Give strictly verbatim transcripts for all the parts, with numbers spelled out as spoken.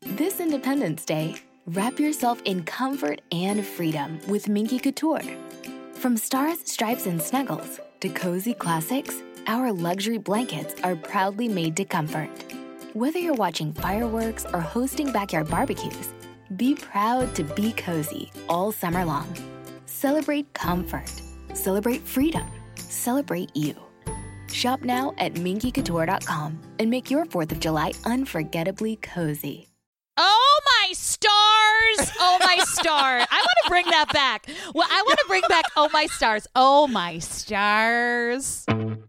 This Independence Day, wrap yourself in comfort and freedom with Minky Couture. From stars, stripes, and snuggles to cozy classics, our luxury blankets are proudly made to comfort. Whether you're watching fireworks or hosting backyard barbecues, be proud to be cozy all summer long. Celebrate comfort. Celebrate freedom. Celebrate you. Shop now at minky couture dot com and make your fourth of July unforgettably cozy. Oh, my stars. Oh, my stars. I want to bring that back. Well, I want to bring back Oh, my stars. Oh, my stars.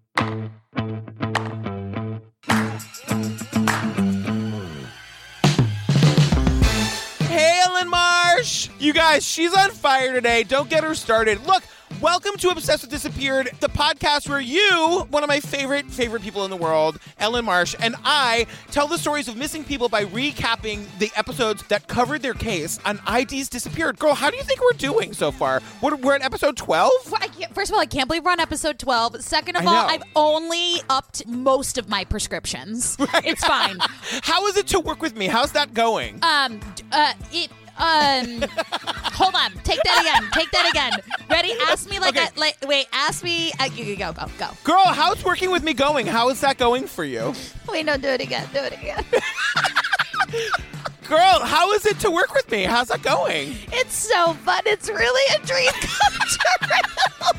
Hey, Ellen Marsh. You guys, she's on fire today. Don't get her started. Look. Welcome to Obsessed with Disappeared, the podcast where you, one of my favorite, favorite people in the world, Ellen Marsh, and I tell the stories of missing people by recapping the episodes that covered their case on I Ds Disappeared. Girl, how do you think we're doing so far? We're, we're at episode twelve? I can't, first of all, I can't believe we're on episode twelve. Second of all, I've only upped most of my prescriptions. Right. It's fine. How is it to work with me? How's that going? Um, uh, it... Um, hold on. Take that again. Take that again. Ready? Ask me like, okay. a, like wait, ask me. Uh, you go, go, go. Girl, how's working with me going? How is that going for you? Wait, no, do it again. Do it again. Girl, how is it to work with me? How's that going? It's so fun. It's really a dream come true.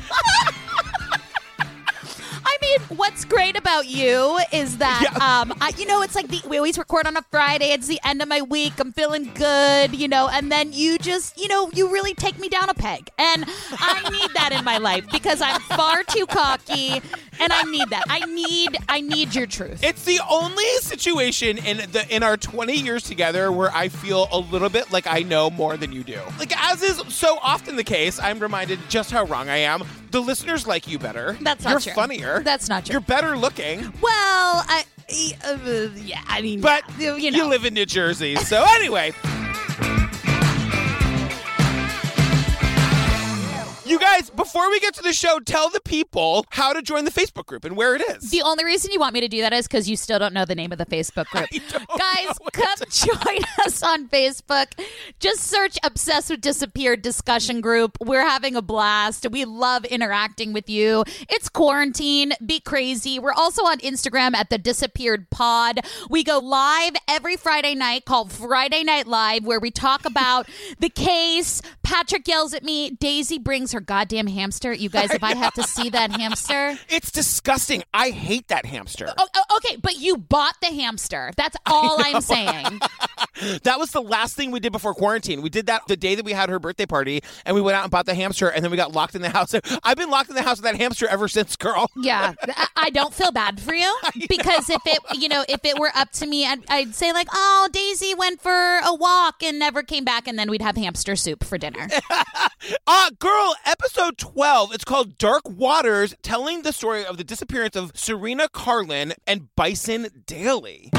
I mean, what's great about you is that, yeah. um, I, you know, it's like the, we always record on a Friday. It's the end of my week. I'm feeling good, you know, and then you just, you know, you really take me down a peg. And I need that in my life because I'm far too cocky and I need that. I need, I need your truth. It's the only situation in the in our twenty years together where I feel a little bit like I know more than you do. Like, as is so often the case, I'm reminded just how wrong I am. The listeners like you better. That's not You're true. You're funnier. That's not true. You're better looking. Well, I, uh, yeah, I mean, but you know. You live in New Jersey, so anyway. You guys, before we get to the show, tell the people how to join the Facebook group and where it is. The only reason you want me to do that is because you still don't know the name of the Facebook group. Guys, come join us on Facebook. Just search Obsessed with Disappeared discussion group. We're having a blast. We love interacting with you. It's quarantine. Be crazy. We're also on Instagram at The Disappeared Pod. We go live every Friday night called Friday Night Live, where we talk about the case. Patrick yells at me. Daisy brings her goddamn hamster. You guys, if I, I have to see that hamster. It's disgusting. I hate that hamster. Oh, oh, okay, but you bought the hamster. That's all I'm saying. That was the last thing we did before quarantine. We did that the day that we had her birthday party, and we went out and bought the hamster, and then we got locked in the house. I've been locked in the house with that hamster ever since, girl. Yeah, I don't feel bad for you because if it, you know, if it were up to me, I'd, I'd say like, oh, Daisy went for a walk and never came back, and then we'd have hamster soup for dinner. uh, girl, episode twelve, it's called Dark Waters, telling the story of the disappearance of Serena Carlin and Bison Daly.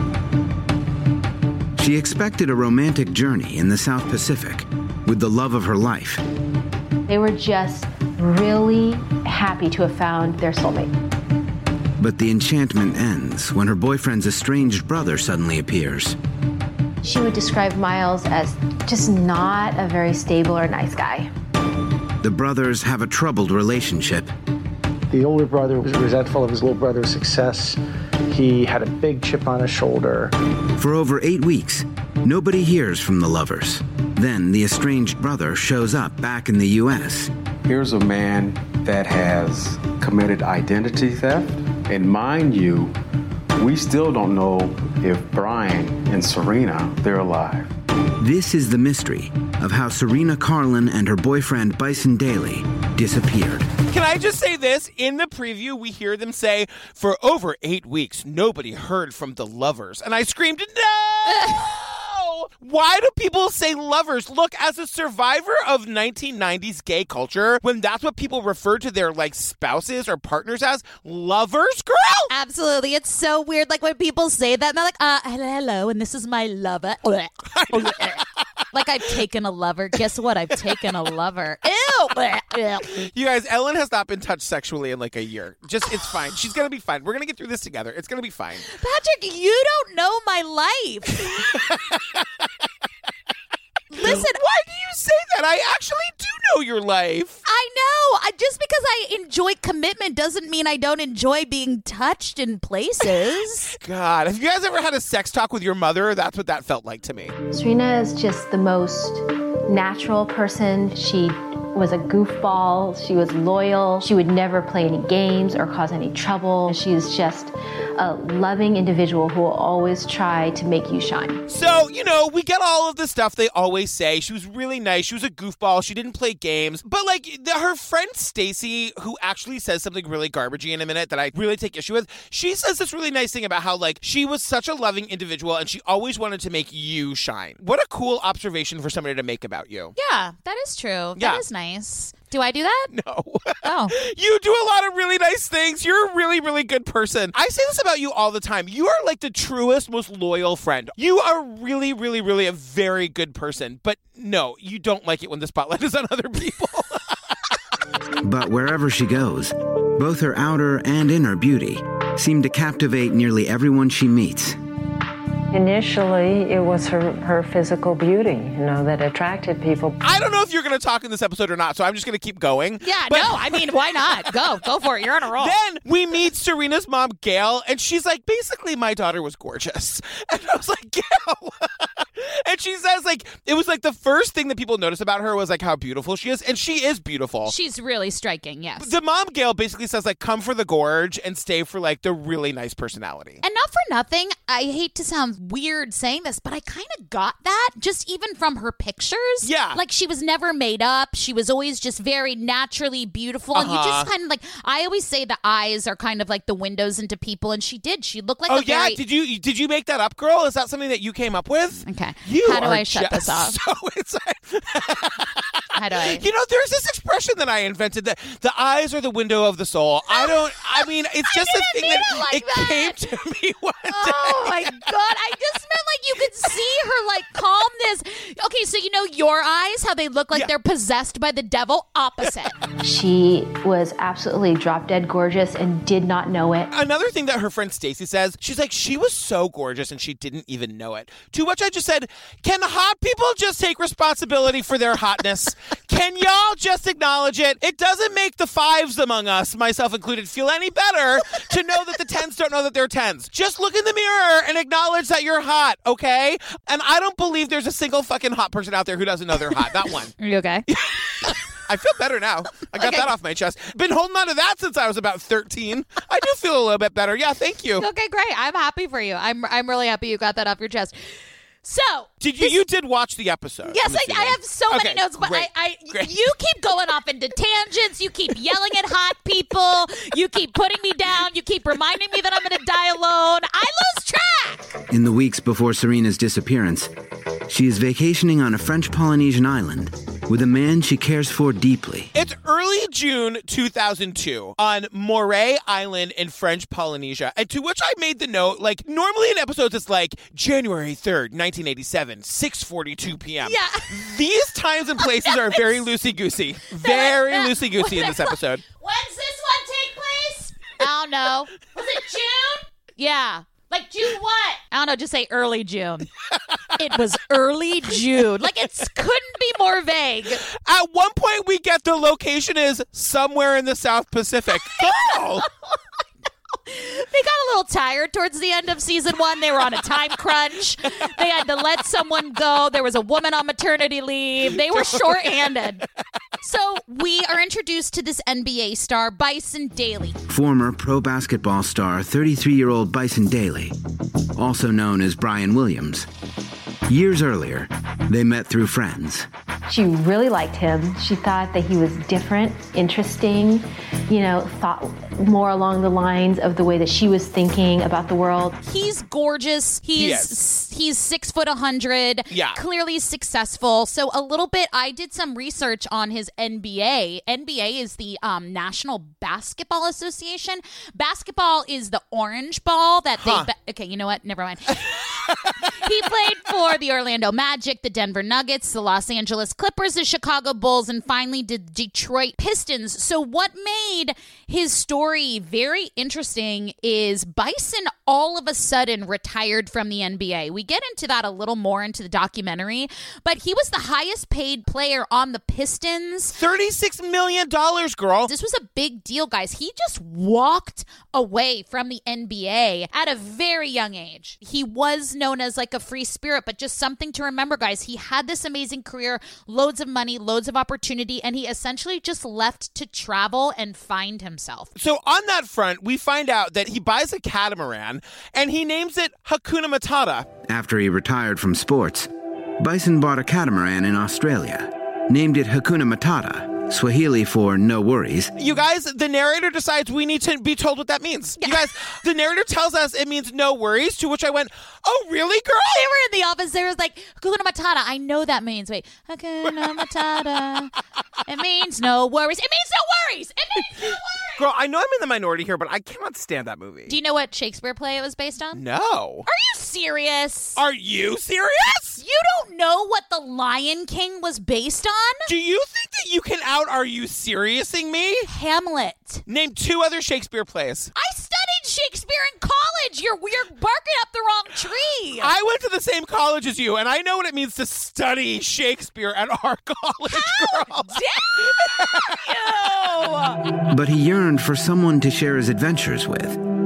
She expected a romantic journey in the South Pacific with the love of her life. They were just really happy to have found their soulmate. But the enchantment ends when her boyfriend's estranged brother suddenly appears. She would describe Miles as just not a very stable or nice guy. The brothers have a troubled relationship. The older brother was resentful of his little brother's success. He had a big chip on his shoulder. For over eight weeks, nobody hears from the lovers. Then the estranged brother shows up back in the U S. Here's a man that has committed identity theft. And mind you, we still don't know if Brian and Serena, they're alive. This is the mystery of how Serena Carlin and her boyfriend Bison Daly disappeared. Can I just say this? In the preview, we hear them say, for over eight weeks, nobody heard from the lovers. And I screamed, no! Why do people say lovers? Look, as a survivor of nineteen nineties gay culture, when that's what people refer to their, like, spouses or partners as, lovers, girl? Absolutely. It's so weird. Like, when people say that, they're like, uh, hello, hello, and this is my lover. Like, I've taken a lover. Guess what? I've taken a lover. Ew. You guys, Ellen has not been touched sexually in like a year. Just, it's fine. She's going to be fine. We're going to get through this together. It's going to be fine. Patrick, you don't know my life. Listen, why do you say that? I actually do know your life. I know. I, just because I enjoy commitment doesn't mean I don't enjoy being touched in places. God, have you guys ever had a sex talk with your mother? That's what that felt like to me. Serena is just the most natural person. She was a goofball. She was loyal. She would never play any games or cause any trouble. She is just a loving individual who will always try to make you shine. So, you know, we get all of the stuff they always say. She was really nice. She was a goofball. She didn't play games. But, like, the, her friend Stacy, who actually says something really garbagey in a minute that I really take issue with, she says this really nice thing about how, like, she was such a loving individual and she always wanted to make you shine. What a cool observation for somebody to make about you. Yeah, that is true. Yeah. That is nice. Do I do that? No. Oh. You do a lot of really nice things. You're a really, really good person. I say this about you all the time. You are like the truest, most loyal friend. You are really, really, really a very good person. But no, you don't like it when the spotlight is on other people. But wherever she goes, both her outer and inner beauty seem to captivate nearly everyone she meets. Initially, it was her, her physical beauty, you know, that attracted people. I don't know if you're going to talk in this episode or not, so I'm just going to keep going. Yeah, but- no, I mean, why not? Go, go for it. You're on a roll. Then we meet Serena's mom, Gail, and she's like, basically, my daughter was gorgeous. And I was like, Gail. And she says, like, it was like the first thing that people noticed about her was like how beautiful she is. And she is beautiful. She's really striking, yes. The mom, Gail, basically says, like, come for the gorge and stay for, like, the really nice personality. And not for nothing, I hate to sound weird saying this, but I kind of got that just even from her pictures. Yeah. Like, she was never made up. She was always just very naturally beautiful. And Uh-huh. you just kind of like, I always say the eyes are kind of like the windows into people. And she did. She looked like Oh, a yeah? very... Did you did you make that up, girl? Is that something that you came up with? Okay. You How do are I shut just this off? So excited. How do I... You know, there's this expression that I invented that the eyes are the window of the soul. I don't, I mean, it's just a thing mean that it like it that. came to me one day. Oh my God. I just meant like you could see her like calmness. Okay, so you know your eyes, how they look like Yeah. they're possessed by the devil? Opposite. She was absolutely drop dead gorgeous and did not know it. Another thing that her friend Stacy says, she's like, she was so gorgeous and she didn't even know it. To which I just said, can hot people just take responsibility for their hotness? Can y'all just acknowledge it? It doesn't make the fives among us, myself included, feel any better to know that the tens don't know that they're tens. Just look in the mirror and acknowledge that you're hot, okay? And I don't believe there's a single fucking hot person out there who doesn't know they're hot. Not one. Are you okay? I feel better now. I got Okay. that off my chest. Been holding on to that since I was about thirteen. I do feel a little bit better. Yeah, thank you. Okay, great. I'm happy for you. I'm I'm really happy you got that off your chest. So Did you? this- You did watch the episode? Yes, I'm I, I assuming. have so Okay, many notes, but great, I, I great. you keep going off into tangents. You keep yelling at hot people. You keep putting me down. You keep reminding me that I'm going to die alone. I lose track. In the weeks before Serena's disappearance, she is vacationing on a French Polynesian island with a man she cares for deeply. It's early June two thousand two on Moray Island in French Polynesia. And to which I made the note, like, normally in episodes it's like January third, nineteen eighty-seven, six forty-two p.m. Yeah. These times and places are very loosey-goosey. Very loosey-goosey in this episode. When's this one take place? I don't know. Was it June? Yeah. Like June what? I don't know. Just say early June. It was early June. Like it couldn't be more vague. At one point we get the location is somewhere in the South Pacific. Oh. They got a little tired towards the end of season one. They were on a time crunch. They had to let someone go. There was a woman on maternity leave. They were shorthanded. So we are introduced to this N B A star, Bison Daly. Former pro basketball star thirty-three-year-old Bison Daly, also known as Brian Williams. Years earlier, they met through friends. She really liked him. She thought that he was different, interesting, you know, thought more along the lines of the way that she was thinking about the world. He's gorgeous. He's Yes. he's six foot a hundred. Yeah. Clearly successful. So a little bit, I did some research on his N B A. N B A is the um, National Basketball Association. Basketball is the orange ball that Huh. they. Ba- okay, you know what? Never mind. He played for the Orlando Magic, the Denver Nuggets, the Los Angeles Clippers, the Chicago Bulls, and finally the Detroit Pistons. So what made his story very interesting is Bison all of a sudden retired from the N B A. We get into that a little more into the documentary, but he was the highest paid player on the Pistons. thirty-six million dollars, girl. This was a big deal, guys. He just walked away from the N B A at a very young age. He was known as like a free spirit, but just something to remember, guys. He had this amazing career, loads of money, loads of opportunity, and he essentially just left to travel and find himself. So on that front, we find out that he buys a catamaran and he names it Hakuna Matata. After he retired from sports, Bison bought a catamaran in Australia, named it Hakuna Matata, Swahili for no worries. You guys, the narrator decides we need to be told what that means. You guys, the narrator tells us it means no worries, to which I went, oh, really, girl? They were in the office. They was like, Hakuna Matata. I know that means. Wait. Hakuna Matata. It means no worries. It means no worries. It means no worries. Girl, I know I'm in the minority here, but I cannot stand that movie. Do you know what Shakespeare play it was based on? No. Are you serious? Are you serious? You don't know what The Lion King was based on? Do you think that you can out Are You Seriousing me? Hamlet. Name two other Shakespeare plays. I studied Shakespeare in college. You're, you're barking up the wrong tree. I went to the same college as you, and I know what it means to study Shakespeare at our college, How girl. dare you? But he yearned for someone to share his adventures with.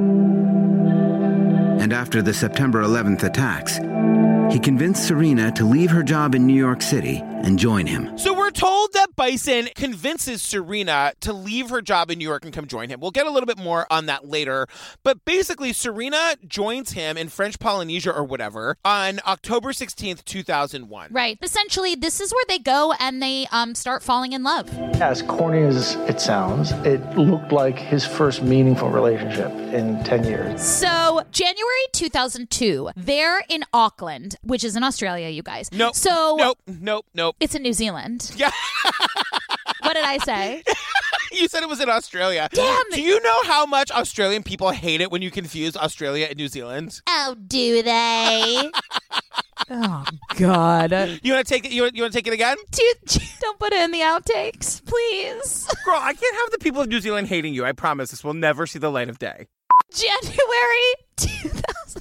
And after the September eleventh attacks, he convinced Serena to leave her job in New York City and join him. So we're told that Bison convinces Serena to leave her job in New York and come join him. We'll get a little bit more on that later. But basically, Serena joins him in French Polynesia or whatever on October sixteenth, two thousand one. Right. Essentially, this is where they go and they um, start falling in love. As corny as it sounds, it looked like his first meaningful relationship in ten years. So, January two thousand two, they're in Auckland, which is in Australia, you guys. Nope. So, nope. Nope. Nope. It's in New Zealand. Yeah. What did I say? You said it was in Australia. Damn. Do you know how much Australian people hate it when you confuse Australia and New Zealand? Oh, do they? Oh, God. You want to take it? You want, you want to take it again? Dude, don't put it in the outtakes, please. Girl, I can't have the people of New Zealand hating you. I promise this will never see the light of day. January two thousand.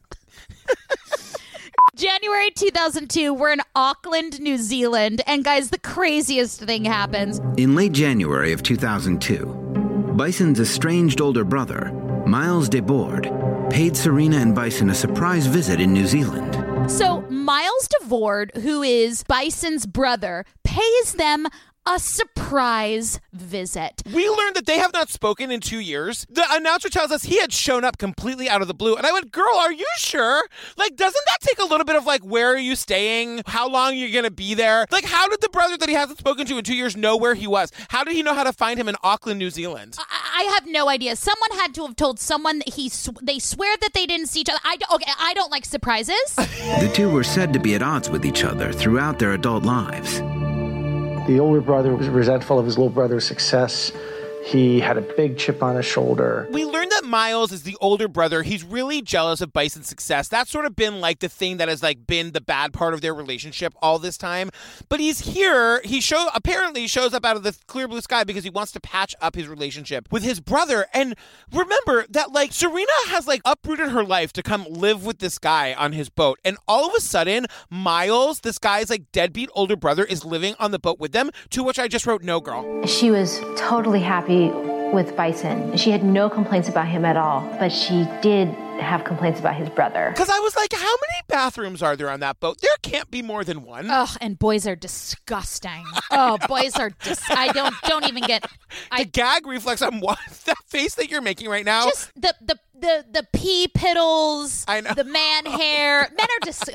January two thousand two, we're in Auckland, New Zealand, and guys, the craziest thing happens. In late January of two thousand two, Bison's estranged older brother, Miles DeBoard, paid Serena and Bison a surprise visit in New Zealand. So Miles DeBoard, who is Bison's brother, pays them a surprise visit. We learned that they have not spoken in two years. The announcer tells us he had shown up completely out of the blue. And I went, girl, are you sure? Like, doesn't that take a little bit of like, where are you staying? How long are you going to be there? Like, how did the brother that he hasn't spoken to in two years know where he was? How did he know how to find him in Auckland, New Zealand? I, I have no idea. Someone had to have told someone that he sw- they swear that they didn't see each other. I don't, okay, I don't like surprises. The two were said to be at odds with each other throughout their adult lives. The older brother was resentful of his little brother's success. He had a big chip on his shoulder. We learned that Miles is the older brother. He's really jealous of Bison's success. That's sort of been like the thing that has like been the bad part of their relationship all this time. But he's here. He show apparently shows up out of the clear blue sky because he wants to patch up his relationship with his brother. And remember that like Serena has like uprooted her life to come live with this guy on his boat. And all of a sudden, Miles, this guy's like deadbeat older brother, is living on the boat with them. To which I just wrote, no, girl. She was totally happy with Bison. She had no complaints about him at all, but she did have complaints about his brother. Because I was like, how many bathrooms are there on that boat? There can't be more than one. Ugh, and boys are disgusting. Oh, boys are dis- I don't don't even get I the gag reflex on what that face that you're making right now. Just the the the the pea piddles, I know. The man hair. Men are dis-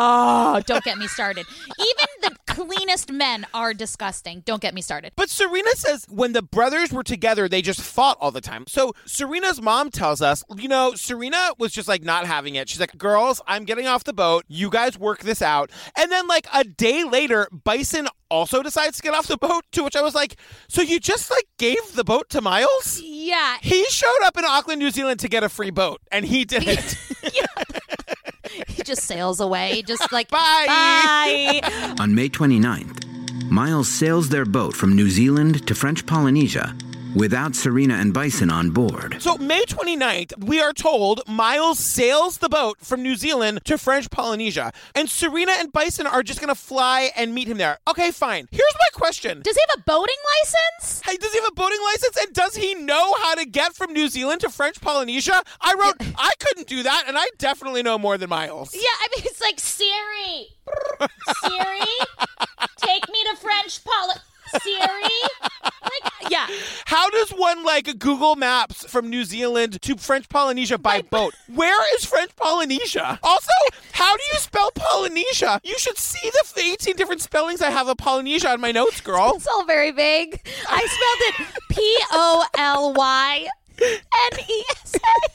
Oh, don't get me started. Even the cleanest men are disgusting. Don't get me started. But Serena says when the brothers were together, they just fought all the time. So Serena's mom tells us, you know, Serena was just like not having it. She's like, girls, I'm getting off the boat. You guys work this out. And then like a day later, Bison also decides to get off the boat, to which I was like, so you just like gave the boat to Miles? Yeah. He showed up in Auckland, New Zealand to get a free boat, and he did it. Yeah. He just sails away. Just like, bye. bye. On May twenty-ninth, Miles sails their boat from New Zealand to French Polynesia without Serena and Bison on board. So May twenty-ninth, we are told Miles sails the boat from New Zealand to French Polynesia, and Serena and Bison are just going to fly and meet him there. Okay, fine. Here's my question. Does he have a boating license? Hey, does he have a boating license? And does he know how to get from New Zealand to French Polynesia? I wrote, I couldn't do that, and I definitely know more than Miles. Yeah, I mean, it's like, Siri, Siri, take me to French Poly... Siri? Like, yeah. How does one, like, Google Maps from New Zealand to French Polynesia by, by boat? Where is French Polynesia? Also, how do you spell Polynesia? You should see the eighteen different spellings I have of Polynesia on my notes, girl. It's all very vague. I spelled it P O L Y N E S A.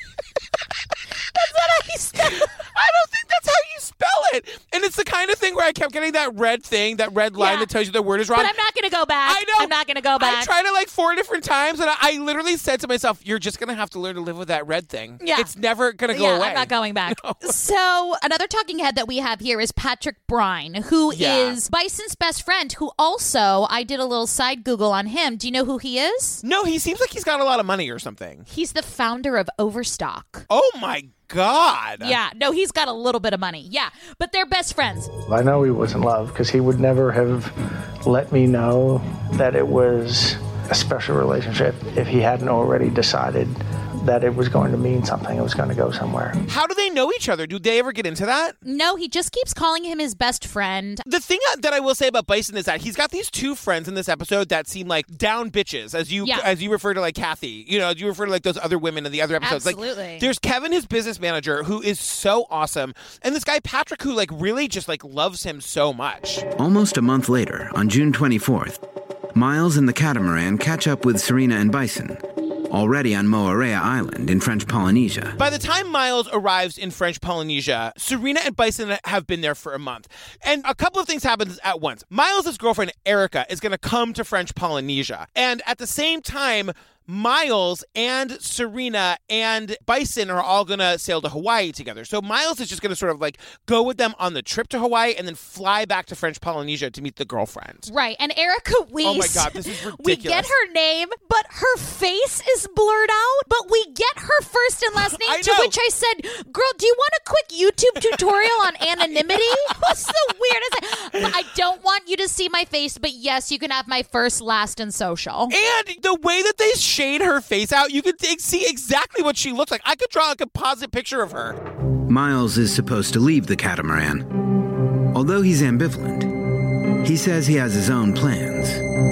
That's not how you spell it. I don't think that's how you spell it. And it's the kind of thing where I kept getting that red thing, that red line Yeah. that tells you the word is wrong. But I'm not going to go back. I know. I'm not going to go back. I tried it like four different times, and I, I literally said to myself, you're just going to have to learn to live with that red thing. Yeah. It's never going to go yeah, away. I'm not going back. No. So another talking head that we have here is Patrick Brine, who Yeah. is Bison's best friend, who also, I did a little side Google on him. Do you know who he is? No, he seems like he's got a lot of money or something. He's the founder of Overstock. Oh, my God. Yeah, no, he's got a little bit of money. Yeah, but they're best friends. I know he was in love because he would never have let me know that it was a special relationship if he hadn't already decided that it was going to mean something. It was going to go somewhere. How do they know each other? Do they ever get into that? No, he just keeps calling him his best friend. The thing that I will say about Bison is that he's got these two friends in this episode that seem like down bitches, as you Yeah. as you refer to like Kathy. You know, as you refer to like those other women in the other episodes. Absolutely. Like, there's Kevin, his business manager, who is so awesome, and this guy Patrick, who like really just like loves him so much. Almost a month later, on June twenty-fourth, Miles and the catamaran catch up with Serena and Bison, already on Moorea Island in French Polynesia. By the time Miles arrives in French Polynesia, Serena and Bison have been there for a month. And a couple of things happen at once. Miles' girlfriend, Erica, is going to come to French Polynesia. And at the same time, Miles and Serena and Bison are all going to sail to Hawaii together. So Miles is just going to sort of like go with them on the trip to Hawaii and then fly back to French Polynesia to meet the girlfriend. Right, and Erica Weiss. Oh my God, this is ridiculous. We get her name, but her face is blurred out, but we get her first and last name, I to know. which I said, girl, do you want a quick YouTube tutorial on anonymity? What's the weirdest? I don't want you to see my face, but yes, you can have my first, last, and social. And the way that they shade her face out, you could t- see exactly what she looks like. I could draw a composite picture of her. Miles is supposed to leave the catamaran. Although he's ambivalent, he says he has his own plans.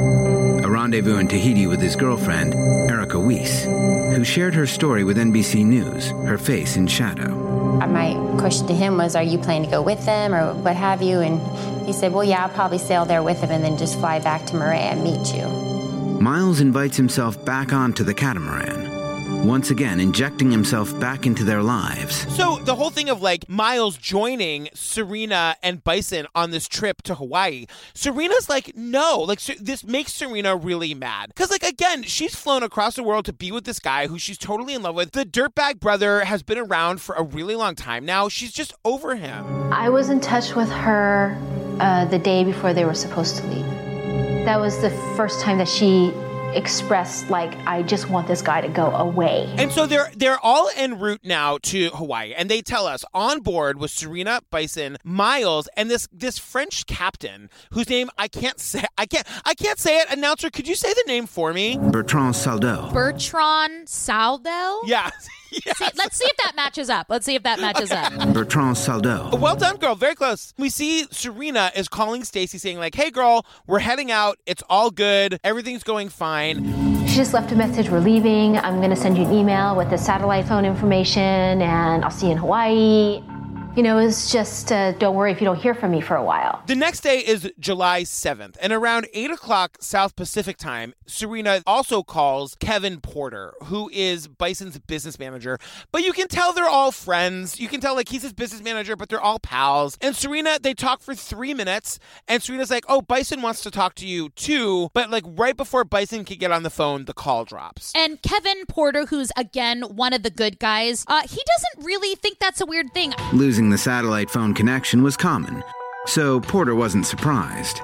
A rendezvous in Tahiti with his girlfriend, Erica Weiss, who shared her story with N B C News, her face in shadow. My question to him was, are you planning to go with them or what have you? And he said, well, yeah, I'll probably sail there with him and then just fly back to Moorea and meet you. Miles invites himself back onto the catamaran, once again injecting himself back into their lives. So the whole thing of like Miles joining Serena and Bison on this trip to Hawaii, Serena's like, no, like so this makes Serena really mad. Because like, again, she's flown across the world to be with this guy who she's totally in love with. The dirtbag brother has been around for a really long time now. She's just over him. I was in touch with her uh, the day before they were supposed to leave. That was the first time that she expressed, like, I just want this guy to go away. And so they're they're all en route now to Hawaii, and they tell us on board with Serena, Bison, Miles, and this this French captain whose name I can't say. I can't I can't say it. Announcer, could you say the name for me? Bertrand Saldo. Bertrand Saldo? Yeah. Yes. See, let's see if that matches up. Let's see if that matches Okay. up. Bertrand Saldo. Well done, girl. Very close. We see Serena is calling Stacy saying like, hey, girl, we're heading out. It's all good. Everything's going fine. She just left a message, we're leaving. I'm going to send you an email with the satellite phone information, and I'll see you in Hawaii. You know, it's just, uh, don't worry if you don't hear from me for a while. The next day is July seventh, and around eight o'clock South Pacific time, Serena also calls Kevin Porter, who is Bison's business manager. But you can tell they're all friends. You can tell, like, he's his business manager, but they're all pals. And Serena, they talk for three minutes, and Serena's like, oh, Bison wants to talk to you, too. But, like, right before Bison can get on the phone, the call drops. And Kevin Porter, who's, again, one of the good guys, uh, he doesn't really think that's a weird thing. Losing losing the satellite phone connection was common, so Porter wasn't surprised.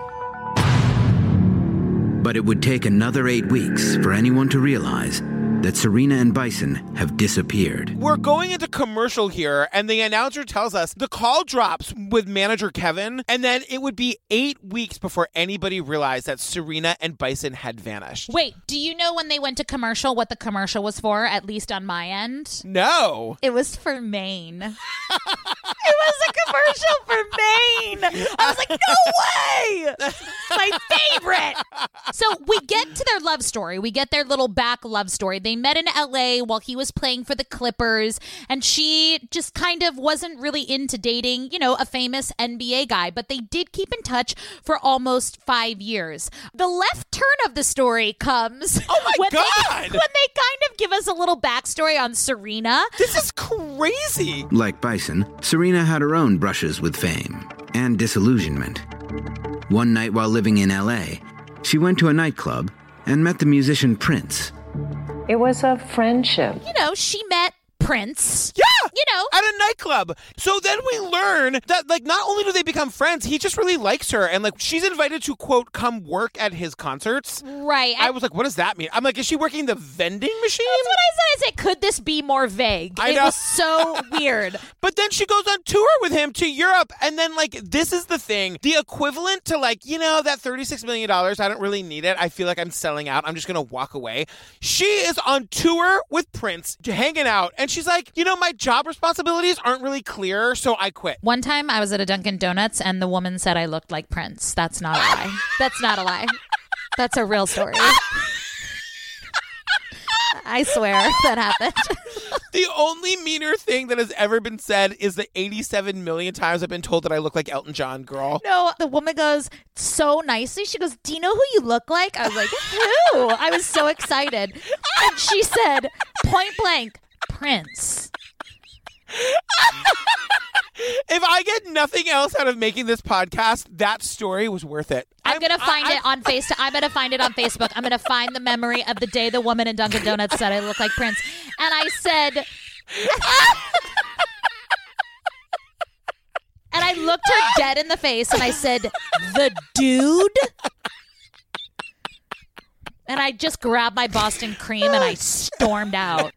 But it would take another eight weeks for anyone to realize that Serena and Bison have disappeared. We're going into commercial here, and the announcer tells us the call drops with manager Kevin, and then it would be eight weeks before anybody realized that Serena and Bison had vanished. Wait, do you know when they went to commercial what the commercial was for, at least on my end? No. It was for Maine. It was a commercial for Maine. I was like, no way! My favorite. So we get to their love story. We get their little back love story. They met in L A while he was playing for the Clippers, and she just kind of wasn't really into dating, you know, a famous N B A guy, but they did keep in touch for almost five years. The left turn of the story comes oh my when God. They, when they kind of give us a little backstory on Serena. This is crazy. Like Bison, Serena had her own brushes with fame and disillusionment. One night while living in L A, she went to a nightclub and met the musician Prince. It was a friendship. You know, she met Prince. Yeah. You know. At a nightclub. So then we learn that, like, not only do they become friends, he just really likes her. And, like, she's invited to, quote, come work at his concerts. Right. I, I was like, what does that mean? I'm like, is she working the vending machine? That's what I said. I said, could this be more vague? I it know. was so weird. But then she goes on tour with him to Europe. And then, like, this is the thing. The equivalent to, like, you know, that thirty-six million dollars, I don't really need it. I feel like I'm selling out. I'm just going to walk away. She is on tour with Prince, hanging out. And she's like, you know, my job responsibilities aren't really clear, so I quit. One time I was at a Dunkin' Donuts and the woman said I looked like Prince. That's not a lie. That's not a lie. That's a real story. I swear that happened. The only meaner thing that has ever been said is the eighty-seven million times I've been told that I look like Elton John, girl. No, the woman goes so nicely. She goes, do you know who you look like? I was like, who? I was so excited. And she said, point blank, Prince. If I get nothing else out of making this podcast, that story was worth it. I'm, I'm gonna find I, it on face. I'm gonna find it on Facebook. I'm gonna find the memory of the day the woman in Dunkin' Donuts said I look like Prince, and I said, and I looked her dead in the face, and I said, the dude. And I just grabbed my Boston cream and I stormed out.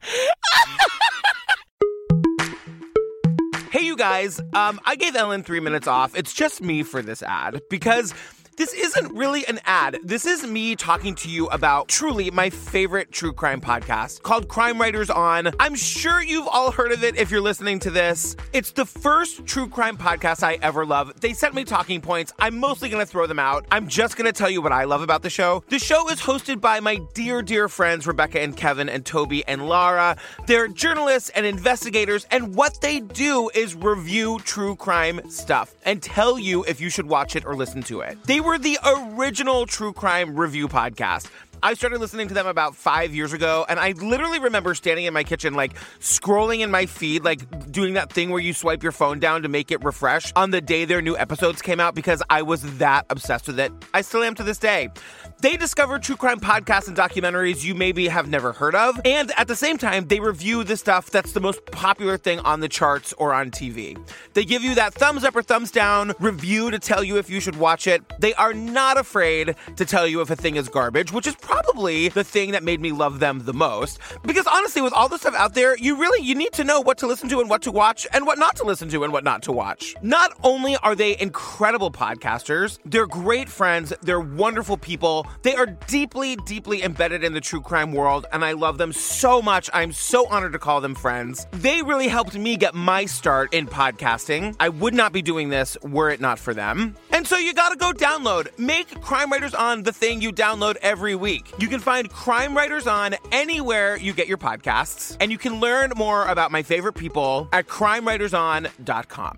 Hey, you guys, um, I gave Ellen three minutes off. It's just me for this ad because this isn't really an ad. This is me talking to you about truly my favorite true crime podcast called Crime Writers On. I'm sure you've all heard of it if you're listening to this. It's the first true crime podcast I ever love. They sent me talking points. I'm mostly going to throw them out. I'm just going to tell you what I love about the show. The show is hosted by my dear, dear friends, Rebecca and Kevin and Toby and Lara. They're journalists and investigators, and what they do is review true crime stuff and tell you if you should watch it or listen to it. They were the original true crime review podcast. I started listening to them about five years ago, and I literally remember standing in my kitchen, like, scrolling in my feed, like, doing that thing where you swipe your phone down to make it refresh on the day their new episodes came out because I was that obsessed with it. I still am to this day. They discover true crime podcasts and documentaries you maybe have never heard of, and at the same time, they review the stuff that's the most popular thing on the charts or on T V. They give you that thumbs up or thumbs down review to tell you if you should watch it. They are not afraid to tell you if a thing is garbage, which is probably the thing that made me love them the most. Because honestly, with all the stuff out there, you really, you need to know what to listen to and what to watch and what not to listen to and what not to watch. Not only are they incredible podcasters, they're great friends, they're wonderful people, they are deeply, deeply embedded in the true crime world, and I love them so much. I'm so honored to call them friends. They really helped me get my start in podcasting. I would not be doing this were it not for them. And so you gotta go download. Make Crime Writers On the thing you download every week. You can find Crime Writers On anywhere you get your podcasts, and you can learn more about my favorite people at crime writers on dot com.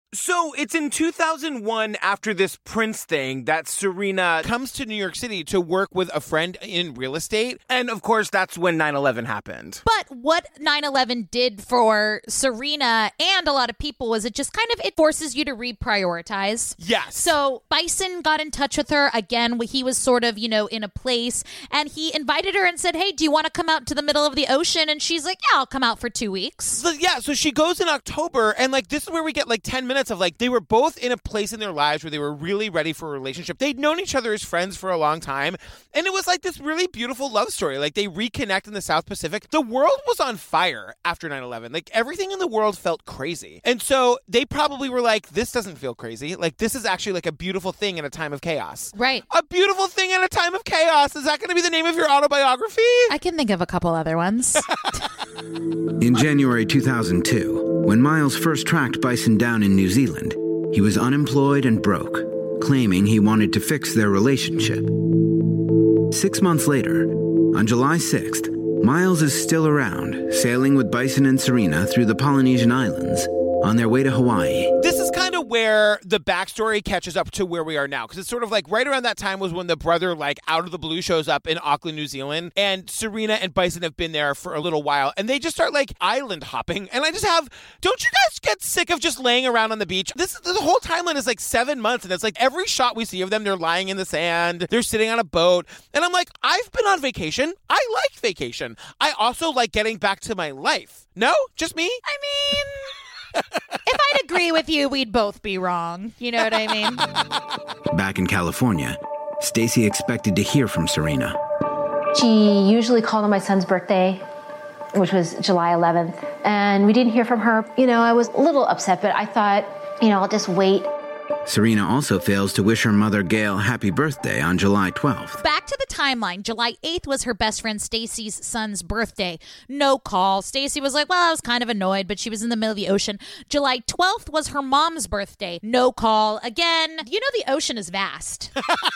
So it's in two thousand one, after this Prince thing, that Serena comes to New York City to work with a friend in real estate. And of course, that's when nine eleven happened. But what nine eleven did for Serena and a lot of people was it just kind of, it forces you to reprioritize. Yes. So Bison got in touch with her again. He was sort of, you know, in a place, and he invited her and said, hey, do you want to come out to the middle of the ocean? And she's like, yeah, I'll come out for two weeks. So, yeah, so she goes in October, and like this is where we get like ten minutes of like they were both in a place in their lives where they were really ready for a relationship. They'd known each other as friends for a long time, and it was like this really beautiful love story. Like they reconnect in the South Pacific. The world was on fire after nine eleven. Like everything in the world felt crazy. And so they probably were like, this doesn't feel crazy. Like this is actually like a beautiful thing in a time of chaos. Right. A beautiful thing in a time of chaos. Is that going to be the name of your autobiography? I can think of a couple other ones. In January two thousand two, when Miles first tracked Bison down in New Zealand, he was unemployed and broke, claiming he wanted to fix their relationship. Six months later, on July sixth, Miles is still around, sailing with Bison and Serena through the Polynesian Islands on their way to Hawaii. This is kind of where the backstory catches up to where we are now, because it's sort of like right around that time was when the brother, like out of the blue, shows up in Auckland, New Zealand, and Serena and Bison have been there for a little while, and they just start like island hopping, and I just have, don't you guys get sick of just laying around on the beach? This is, the whole timeline is like seven months, and it's like every shot we see of them, they're lying in the sand, they're sitting on a boat, and I'm like, I've been on vacation. I like vacation. I also like getting back to my life. No? Just me? I mean... if I'd agree with you, we'd both be wrong. You know what I mean? Back in California, Stacy expected to hear from Serena. She usually called on my son's birthday, which was July eleventh, and we didn't hear from her. You know, I was a little upset, but I thought, you know, I'll just wait. Serena also fails to wish her mother Gail happy birthday on July twelfth. Back to the timeline. July eighth was her best friend Stacy's son's birthday. No call. Stacy was like, well, I was kind of annoyed, but she was in the middle of the ocean. July twelfth was her mom's birthday. No call. Again, you know the ocean is vast.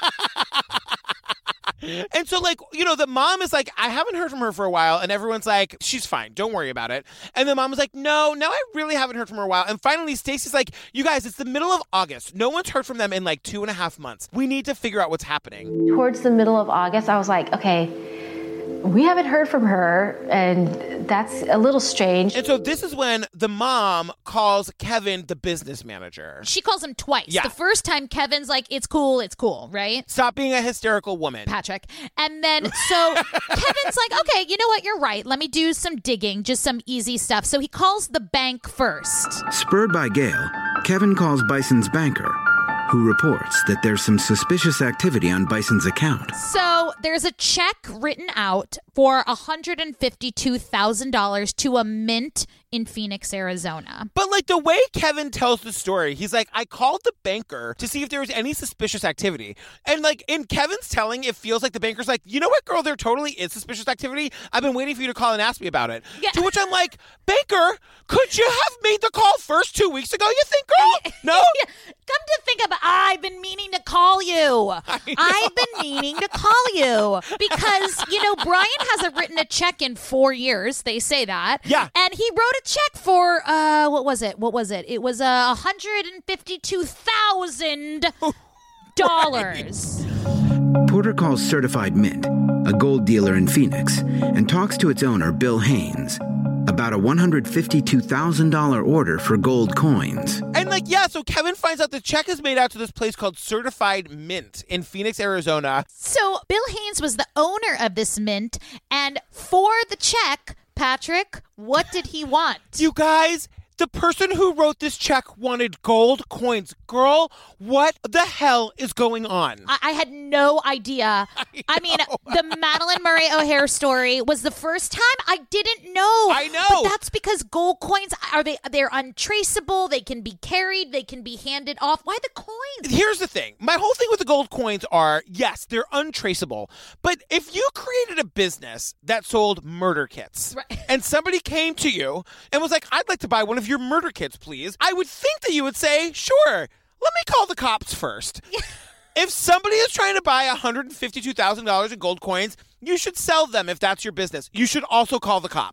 And so, like, you know, the mom is like, I haven't heard from her for a while. And everyone's like, she's fine. Don't worry about it. And the mom was like, no, no, I really haven't heard from her a while. And finally, Stacy's like, you guys, it's the middle of August. No one's heard from them in like two and a half months. We need to figure out what's happening. Towards the middle of August, I was like, okay, we haven't heard from her, and that's a little strange. And so this is when the mom calls Kevin, the business manager. She calls him twice. Yeah. The first time, Kevin's like, it's cool, it's cool, right? Stop being a hysterical woman, Patrick. And then, so Kevin's like, okay, you know what? You're right. Let me do some digging, just some easy stuff. So he calls the bank first. Spurred by Gail, Kevin calls Bison's banker, who reports that there's some suspicious activity on Bison's account. So there's a check written out for one hundred fifty-two thousand dollars to a mint in Phoenix, Arizona. But like the way Kevin tells the story, he's like, I called the banker to see if there was any suspicious activity. And like in Kevin's telling, it feels like the banker's like, you know what, girl, there totally is suspicious activity. I've been waiting for you to call and ask me about it. Yeah. To which I'm like, banker, could you have made the call first two weeks ago, you think, girl? No? Yeah. Come to think of it, I've been meaning to call you. I've been meaning to call you. Because, you know, Brian hasn't written a check in four years. They say that. Yeah. And he wrote a check for, uh, what was it? What was it? It was uh, one hundred fifty-two thousand dollars. Porter calls Certified Mint, a gold dealer in Phoenix, and talks to its owner, Bill Haynes, about a one hundred fifty-two thousand dollars order for gold coins. And like, yeah, so Kevin finds out the check is made out to this place called Certified Mint in Phoenix, Arizona. So Bill Haynes was the owner of this mint, and for the check, Patrick, what did he want? You guys, the person who wrote this check wanted gold coins. Girl, what the hell is going on? I, I had no idea. I, I mean, the Madeline Murray O'Hare story was the first time I didn't know. I know. But that's because gold coins, are they, they're untraceable. They can be carried. They can be handed off. Why the coins? Here's the thing. My whole thing with the gold coins are, yes, they're untraceable. But if you created a business that sold murder kits, right, and somebody came to you and was like, I'd like to buy one of your murder kits, please, I would think that you would say, sure, let me call the cops first. If somebody is trying to buy one hundred fifty-two thousand dollars in gold coins, you should sell them if that's your business. You should also call the cops. It's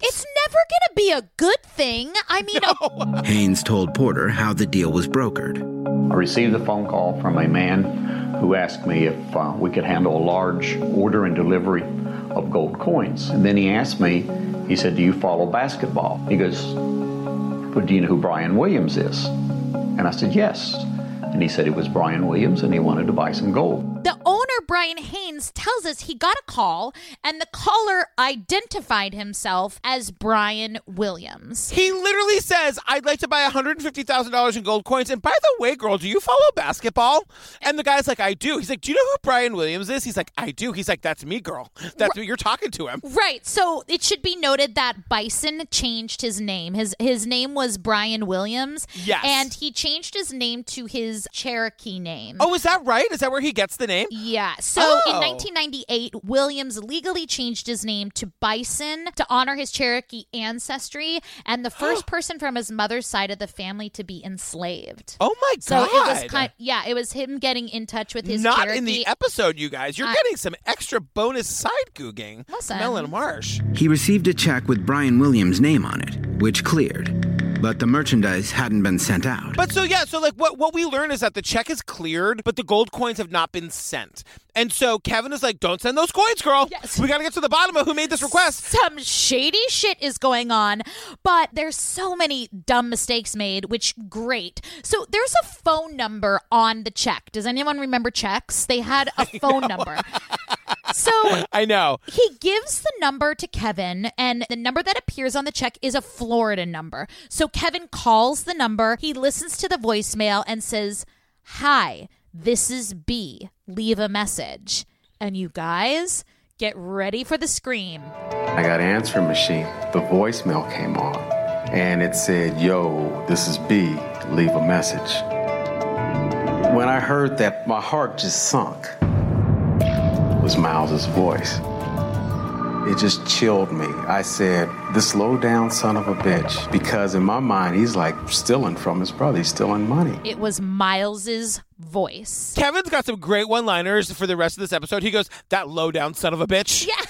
never going to be a good thing. I mean, no. a- Haynes told Porter how the deal was brokered. I received a phone call from a man who asked me if uh, we could handle a large order and delivery of gold coins. And then he asked me, he said, do you follow basketball? He goes, well, do you know who Brian Williams is? And I said, yes. And he said it was Brian Williams and he wanted to buy some gold. The owner, Brian Haynes, tells us he got a call and the caller identified himself as Brian Williams. He literally says, I'd like to buy one hundred fifty thousand dollars in gold coins. And by the way, girl, do you follow basketball? And the guy's like, I do. He's like, do you know who Brian Williams is? He's like, I do. He's like, that's me, girl. That's what you're talking to him. Right. So it should be noted that Bison changed his name. His his name was Brian Williams. Yes. And he changed his name to his Cherokee name. Oh, is that right? Is that where he gets the name? Yeah. So Oh. in nineteen ninety-eight, Williams legally changed his name to Bison to honor his Cherokee ancestry and the first person from his mother's side of the family to be enslaved. Oh my God. So it was kind yeah, it was him getting in touch with his Not Cherokee. in the episode, you guys. You're I- getting some extra bonus side googing. Listen. Melon Marsh. He received a check with Brian Williams' name on it, which cleared. But the merchandise hadn't been sent out. But so, yeah, so like what, what we learn is that the check is cleared, but the gold coins have not been sent. And so Kevin is like, don't send those coins, girl. Yes. We got to get to the bottom of who made this request. Some shady shit is going on, but there's so many dumb mistakes made, which great. So there's a phone number on the check. Does anyone remember checks? They had a phone number. So I know. he gives the number to Kevin, and the number that appears on the check is a Florida number. So Kevin calls the number, he listens to the voicemail and says, hi, this is B. Leave a message. And you guys, get ready for the scream. I got an answering machine. The voicemail came on, and it said, yo, this is B. Leave a message. When I heard that, my heart just sunk. It was Miles's voice. It just chilled me. I said, this low-down son of a bitch, because in my mind, he's like stealing from his brother. He's stealing money. It was Miles's voice. Kevin's got some great one-liners for the rest of this episode. He goes, that low-down son of a bitch. Yeah.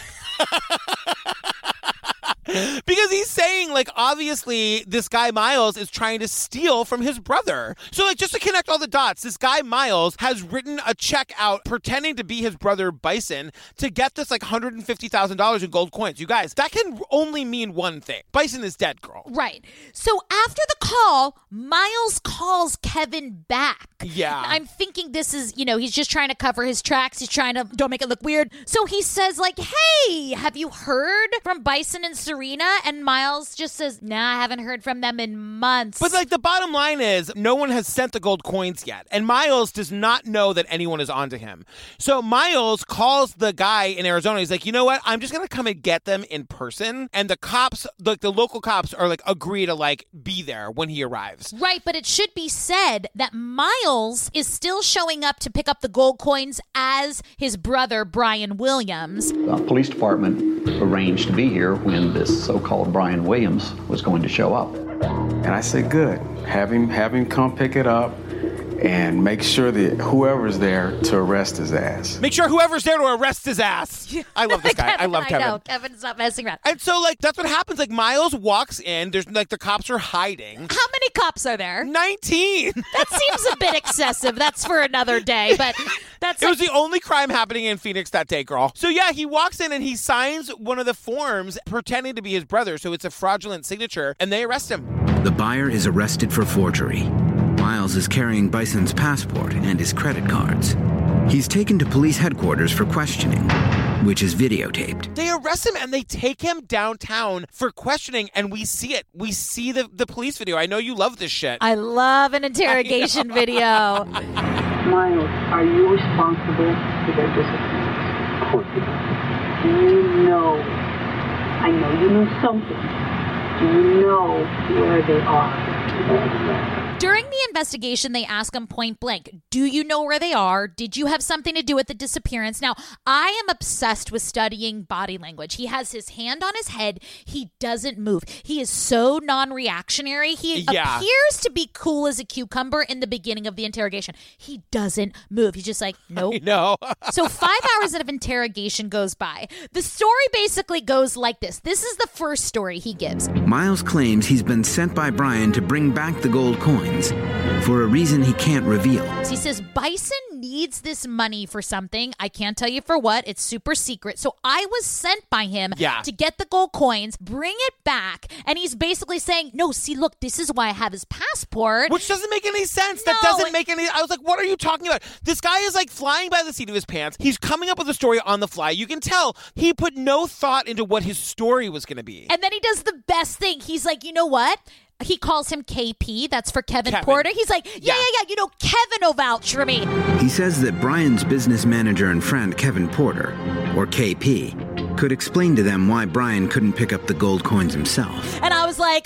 Because he's saying, like, obviously, this guy Miles is trying to steal from his brother. So, like, just to connect all the dots, this guy Miles has written a check out pretending to be his brother Bison to get this, like, one hundred fifty thousand dollars in gold coins. You guys, that can only mean one thing. Bison is dead, girl. Right. So after the call, Miles calls Kevin back. Yeah. I'm thinking this is, you know, he's just trying to cover his tracks. He's trying to don't make it look weird. So he says, like, hey, have you heard from Bison and Serena? And Miles just says, nah, I haven't heard from them in months. But, like, the bottom line is no one has sent the gold coins yet. And Miles does not know that anyone is onto him. So Miles calls the guy in Arizona. He's like, you know what? I'm just going to come and get them in person. And the cops, like, the local cops are, like, agree to, like, be there when he arrives. Right, but it should be said that Miles is still showing up to pick up the gold coins as his brother, Brian Williams. The police department arranged to be here when this so-called Brian Williams was going to show up. And I said, good. Have him, have him come pick it up and make sure that whoever's there to arrest his ass. Make sure whoever's there to arrest his ass. I love this guy. Kevin, I love Kevin. I know. Kevin's not messing around. And so, like, that's what happens. Like, Miles walks in. There's, like, the cops are hiding. How many cops are there? nineteen. That seems a bit excessive. That's for another day, but that's It was the only crime happening in Phoenix that day, girl. So, yeah, he walks in and he signs one of the forms pretending to be his brother. So it's a fraudulent signature, and they arrest him. The buyer is arrested for forgery. Miles is carrying Bison's passport and his credit cards. He's taken to police headquarters for questioning, which is videotaped. They arrest him and they take him downtown for questioning, and we see it. We see the, the police video. I know you love this shit. I love an interrogation video. Miles, are you responsible for their disappearance? Of course you are. Do you know, I know you know something. Do you know where they are? During the investigation, they ask him point blank, do you know where they are? Did you have something to do with the disappearance? Now, I am obsessed with studying body language. He has his hand on his head. He doesn't move. He is so non-reactionary. He Yeah. appears to be cool as a cucumber in the beginning of the interrogation. He doesn't move. He's just like, nope. No. So five hours of interrogation goes by. The story basically goes like this. This is the first story he gives. Miles claims he's been sent by Brian to bring back the gold coins for a reason he can't reveal. He says Bison needs this money for something. I can't tell you for what. It's super secret. So I was sent by him Yeah. to get the gold coins, bring it back. And he's basically saying, no, see, look, this is why I have his passport. Which doesn't make any sense. No, that doesn't it- make any... I was like, what are you talking about? This guy is like flying by the seat of his pants. He's coming up with a story on the fly. You can tell he put no thought into what his story was going to be. And then he does the best thing. He's like, you know what? He calls him K P. That's for Kevin, Kevin. Porter. He's like, yeah, yeah, yeah. You know, Kevin will vouch for me. He says that Brian's business manager and friend Kevin Porter, or K P, could explain to them why Brian couldn't pick up the gold coins himself. And I was like,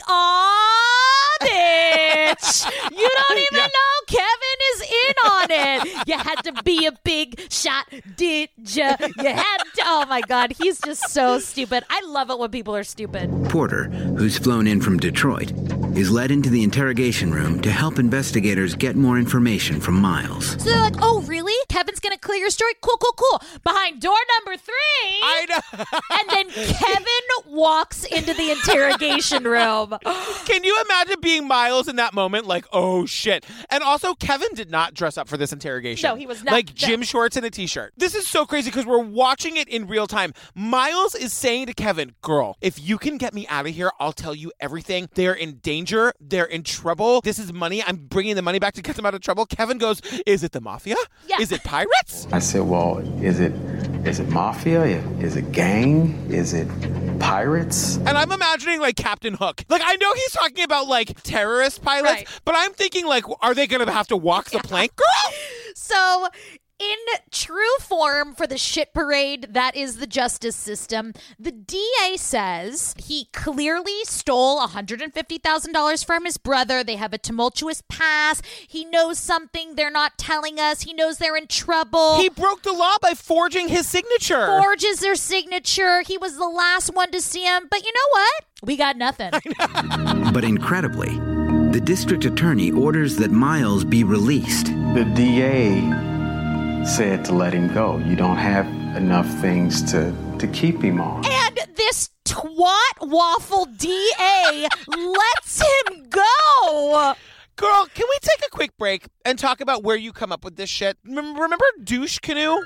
aw, bitch. You don't even Yeah. know Kevin is in on it. You had to be a big shot, did ya? You had to. Oh, my God. He's just so stupid. I love it when people are stupid. Porter, who's flown in from Detroit, is led into the interrogation room to help investigators get more information from Miles. So they're like, oh, really? Kevin's going to clear your story? Cool, cool, cool. Behind door number three. I know. And then Kevin walks into the interrogation room. Can you imagine being Miles in that moment? Like, oh, shit. And also, Kevin did not dress up for this interrogation. No, he was not. Like No. gym shorts and a t-shirt. This is so crazy because we're watching it in real time. Miles is saying to Kevin, girl, if you can get me out of here, I'll tell you everything. They're in danger. They're in trouble. This is money. I'm bringing the money back to get them out of trouble. Kevin goes, is it the mafia? Yeah. Is it pirates? I said, well, is it is it mafia? Is it gang? Is it pirates? And I'm imagining like Captain Hook. Like, I know he's talking about like terrorist pilots, Right. but I'm thinking like, are they going to have to walk the plank, girl? So, in true form for the shit parade that is the justice system, the D A says he clearly stole one hundred fifty thousand dollars from his brother. They have a tumultuous past. He knows something they're not telling us. He knows they're in trouble. He broke the law by forging his signature. Forges their signature. He was the last one to see him. But you know what? We got nothing. But incredibly, the district attorney orders that Miles be released. The D A said to let him go. You don't have enough things to, to keep him on. And this twat waffle D A lets him go. Girl, can we take a quick break and talk about where you come up with this shit? Rem- Remember Douche Canoe?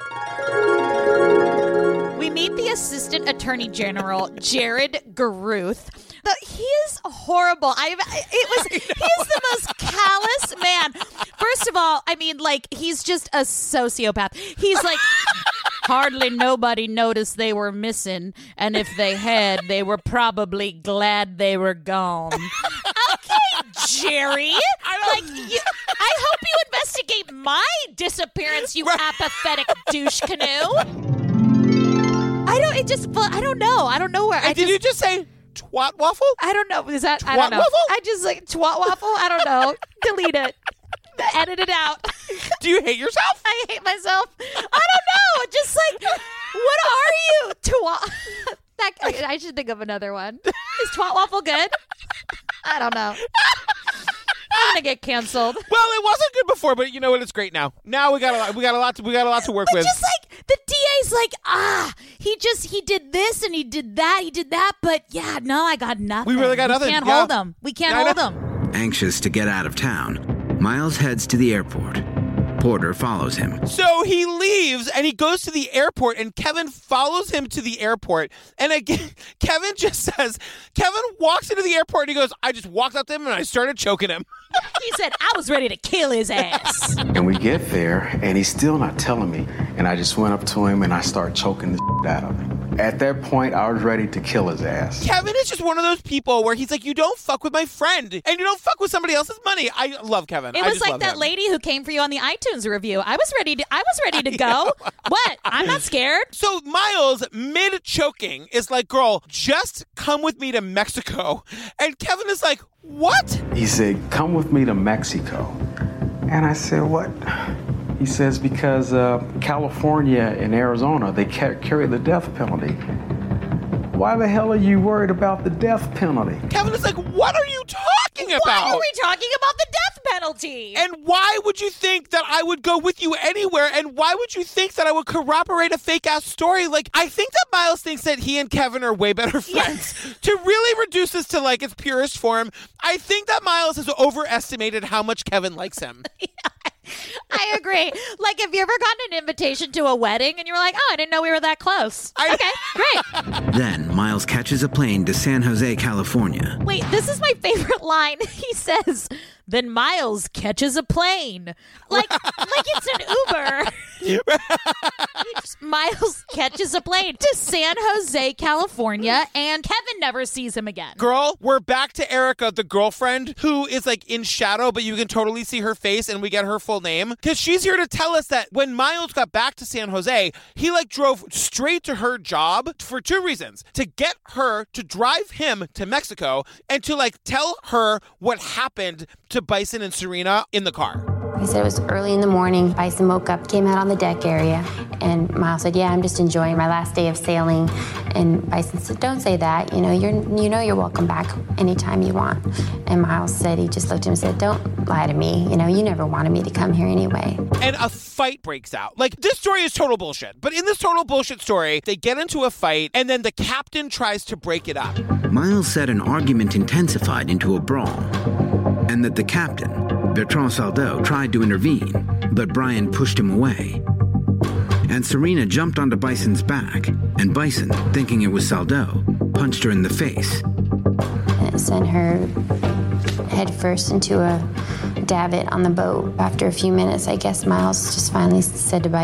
We meet the Assistant Attorney General, Jared Garuth. The, he is horrible. I it was he is the most callous man. First of all, I mean, like, he's just a sociopath. He's like, hardly nobody noticed they were missing, and if they had, they were probably glad they were gone. Okay, Jerry. Like, you, I hope you investigate my disappearance, you apathetic douche canoe. I don't. It just. Well, I don't know. I don't know where. And I did just, you just say twat waffle? I don't know. Is that? I Twat don't know. waffle? I just like twat waffle. I don't know. Delete it. Edit it out. Do you hate yourself? I hate myself. I don't know. Just like, what are you? Twat. That, I should think of another one. Is twat waffle good? I don't know. I'm gonna get canceled. Well, it wasn't good before, but you know what? It's great now. Now we got a lot, we got a lot to we got a lot to work But with. just like the D A's like, ah, he just he did this and he did that, he did that, but yeah, no, I got nothing. We really got nothing. We can't Yeah. hold him. We can't Yeah, I hold know. him. Anxious to get out of town, Miles heads to the airport. Porter follows him. So he leaves and he goes to the airport, and Kevin follows him to the airport. And again, Kevin just says, Kevin walks into the airport and he goes, I just walked up to him and I started choking him. He said, I was ready to kill his ass. And we get there, and he's still not telling me. And I just went up to him, and I started choking the shit out of him. At that point, I was ready to kill his ass. Kevin is just one of those people where he's like, you don't fuck with my friend, and you don't fuck with somebody else's money. I love Kevin. It I was just like love that him. lady who came for you on the iTunes review. I was ready to. I was ready to go. What? I'm not scared. So Miles, mid choking, is like, "Girl, just come with me to Mexico," and Kevin is like, "What?" He said, "Come with me to Mexico," and I said, "What?" He says, "Because uh, California and Arizona, they ca- carry the death penalty." Why the hell are you worried about the death penalty? Kevin is like, what are you talking about? Why are we talking about the death penalty? And why would you think that I would go with you anywhere? And why would you think that I would corroborate a fake-ass story? Like, I think that Miles thinks that he and Kevin are way better friends. Yeah. To really reduce this to, like, its purest form, I think that Miles has overestimated how much Kevin likes him. Yeah. I agree. Like, have you ever gotten an invitation to a wedding and you were like, oh, I didn't know we were that close. I- Okay, great. Then Miles catches a plane to San Jose, California. Wait, this is my favorite line. He says, then Miles catches a plane. Like, like it's an Uber. Miles catches a plane to San Jose, California, and Kevin never sees him again. Girl, we're back to Erica, the girlfriend, who is like in shadow, but you can totally see her face and we get her full name. Because she's here to tell us that when Miles got back to San Jose, he like drove straight to her job for two reasons. To get her to drive him to Mexico and to like tell her what happened to Bison and Serena in the car. He said it was early in the morning. Bison woke up, came out on the deck area, and Miles said, yeah, I'm just enjoying my last day of sailing. And Bison said, don't say that. You know, you're you know you're welcome back anytime you want. And Miles said, he just looked at him and said, don't lie to me. You know, you never wanted me to come here anyway. And a fight breaks out. Like, this story is total bullshit. But in this total bullshit story, they get into a fight, and then the captain tries to break it up. Miles said an argument intensified into a brawl, and that the captain, Bertrand Saldo, tried to intervene, but Brian pushed him away. And Serena jumped onto Bison's back, and Bison, thinking it was Saldo, punched her in the face. And it sent her head first into a davit on the boat. After a few minutes, I guess Miles just finally said to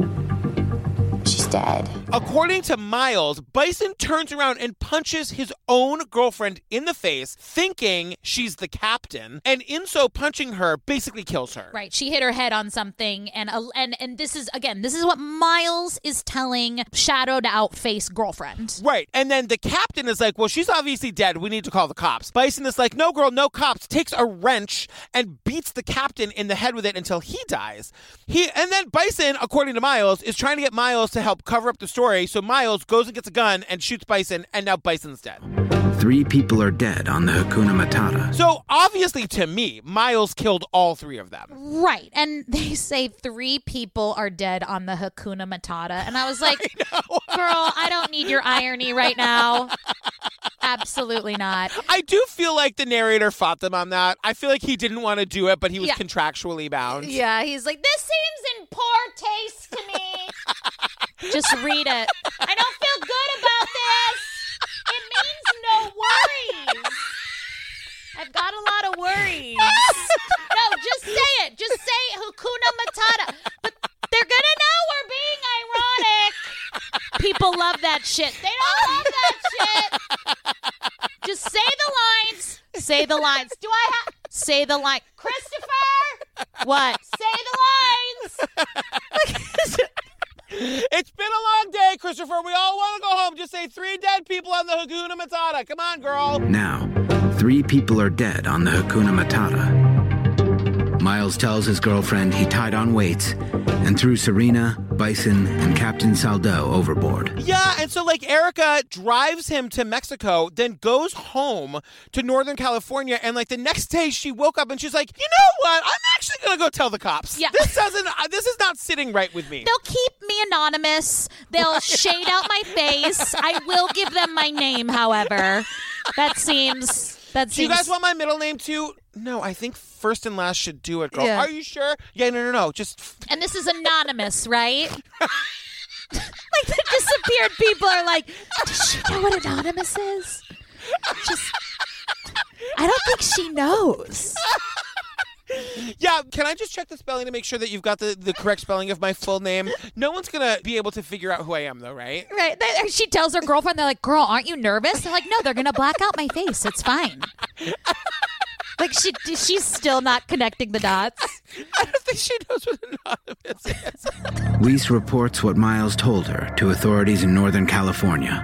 Bison, she's dead. According to Miles, Bison turns around and punches his own girlfriend in the face, thinking she's the captain, and in so punching her, basically kills her. Right. She hit her head on something, and uh, and and this is, again, this is what Miles is telling shadowed out face girlfriend. Right. And then the captain is like, well, she's obviously dead. We need to call the cops. Bison is like, no, girl, no cops. Takes a wrench and beats the captain in the head with it until he dies. He And then Bison, according to Miles, is trying to get Miles to help cover up the story. So Miles goes and gets a gun and shoots Bison, and now Bison's dead. Three people are dead on the Hakuna Matata. So obviously, to me, Miles killed all three of them. Right. And they say three people are dead on the Hakuna Matata. And I was like, I girl, I don't need your irony right now. Absolutely not. I do feel like the narrator fought them on that. I feel like he didn't want to do it, but he was yeah. contractually bound. Yeah, he's like, this seems in poor taste to me. Just read it. I don't feel good about this. It means no worries. I've got a lot of worries. No, just say it. Just say Hakuna Matata. But they're going to know we're being ironic. People love that shit. They don't love that shit. Just say the lines. Say the lines. Do I have... Say the line. Christopher? What? Say the lines. It's been a long day, Christopher. We all want to go home. Just say three dead people on the Hakuna Matata. Come on, girl. Now, three people are dead on the Hakuna Matata. Miles tells his girlfriend he tied on weights and threw Serena, Bison, and Captain Saldo overboard. Yeah, and so like Erica drives him to Mexico, then goes home to Northern California, and like the next day she woke up and she's like, you know what? I'm actually gonna go tell the cops. Yeah. This doesn't. Uh, this is not sitting right with me. They'll keep me anonymous. They'll shade out my face. I will give them my name, however. That seems. That seems. Do you guys want my middle name too? No, I think first and last should do it, girl. Yeah. Are you sure? Yeah, no, no, no. Just. And this is anonymous, right? Like the disappeared people are like, does she know what anonymous is? Just, I don't think she knows. Yeah, can I just check the spelling to make sure that you've got the, the correct spelling of my full name? No one's going to be able to figure out who I am, though, right? Right. They- She tells her girlfriend, they're like, girl, aren't you nervous? They're like, no, they're going to black out my face. It's fine. Like, she she's still not connecting the dots. I don't think she knows what anonymous is. Weiss reports what Miles told her to authorities in Northern California.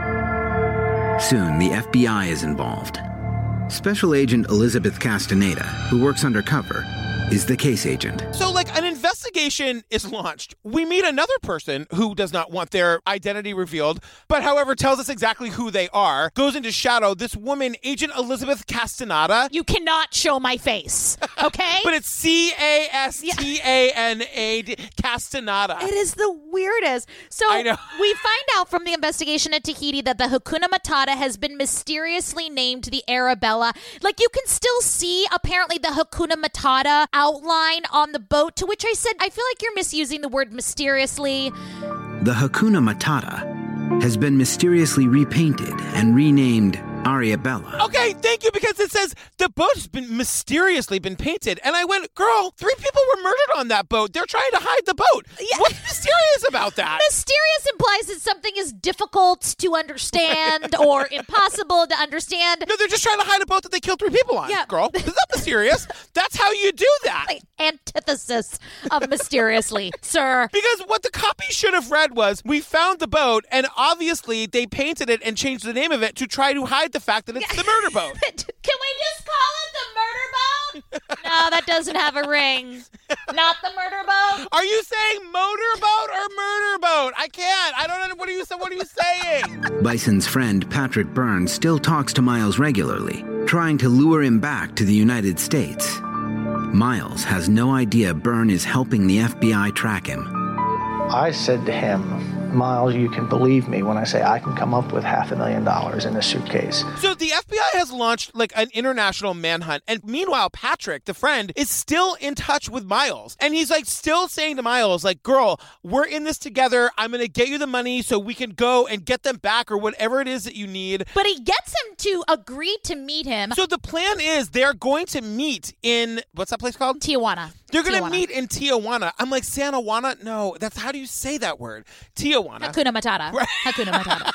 Soon, the F B I is involved. Special Agent Elizabeth Castaneda, who works undercover, is the case agent. So, like, an investigation is launched. We meet another person who does not want their identity revealed, but however tells us exactly who they are, goes into shadow. This woman, Agent Elizabeth Castaneda. You cannot show my face, okay? But it's C A S T A N A D, Castaneda. It is the weirdest. So I know. We find out from the investigation at Tahiti that the Hakuna Matata has been mysteriously named the Arabella. Like, you can still see, apparently, the Hakuna Matata outline on the boat, to which I said, I feel like you're misusing the word mysteriously. The Hakuna Matata has been mysteriously repainted and renamed Ariabella. Okay, thank you, because it says the boat has been mysteriously been painted. And I went, girl, three people were murdered on that boat. They're trying to hide the boat. Yeah. What's mysterious about that? Mysterious implies that something is difficult to understand or impossible to understand. No, they're just trying to hide a boat that they killed three people on, Yeah. girl. It's not mysterious. That's how you do that. Like, antithesis of mysteriously, sir. Because what the copy should have read was, we found the boat, and obviously they painted it and changed the name of it to try to hide the fact that it's the murder boat. Can we just call it the murder boat? No, that doesn't have a ring. Not the murder boat? Are you saying motorboat or murder boat? I can't. I don't know. What are you, what are you saying? Bison's friend Patrick Byrne still talks to Miles regularly, trying to lure him back to the United States. Miles has no idea Byrne is helping the F B I track him. I said to him, Miles, you can believe me when I say I can come up with half a million dollars in a suitcase. So the F B I has launched like an international manhunt. And meanwhile, Patrick, the friend, is still in touch with Miles. And he's like still saying to Miles, like, girl, we're in this together. I'm going to get you the money so we can go and get them back or whatever it is that you need. But he gets him to agree to meet him. So the plan is they're going to meet in, what's that place called? Tijuana. They're going to Tijuana. meet in Tijuana. I'm like, Santa Juana? No, that's how do you say that word? Tijuana. Hakuna Matata. Right. Hakuna Matata.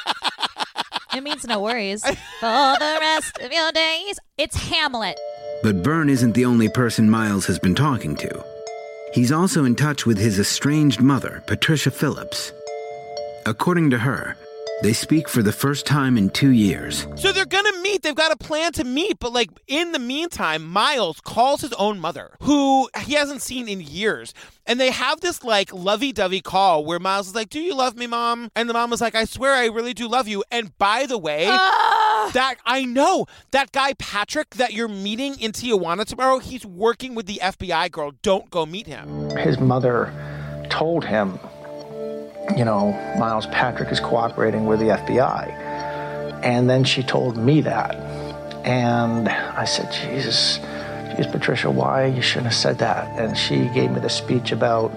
It means no worries for the rest of your days. It's Hamlet. But Byrne isn't the only person Miles has been talking to. He's also in touch with his estranged mother, Patricia Phillips. According to her, they speak for the first time in two years. So they're going to meet. They've got a plan to meet. But, like, in the meantime, Miles calls his own mother, who he hasn't seen in years. And they have this, like, lovey-dovey call where Miles is like, do you love me, Mom? And the mom was like, I swear I really do love you. And by the way, Ah! that I know, that guy Patrick that you're meeting in Tijuana tomorrow, he's working with the F B I girl. Don't go meet him. His mother told him, you know, Miles, Patrick is cooperating with the F B I. And then she told me that. And I said, Jesus, geez, Patricia, why? You shouldn't have said that. And she gave me the speech about,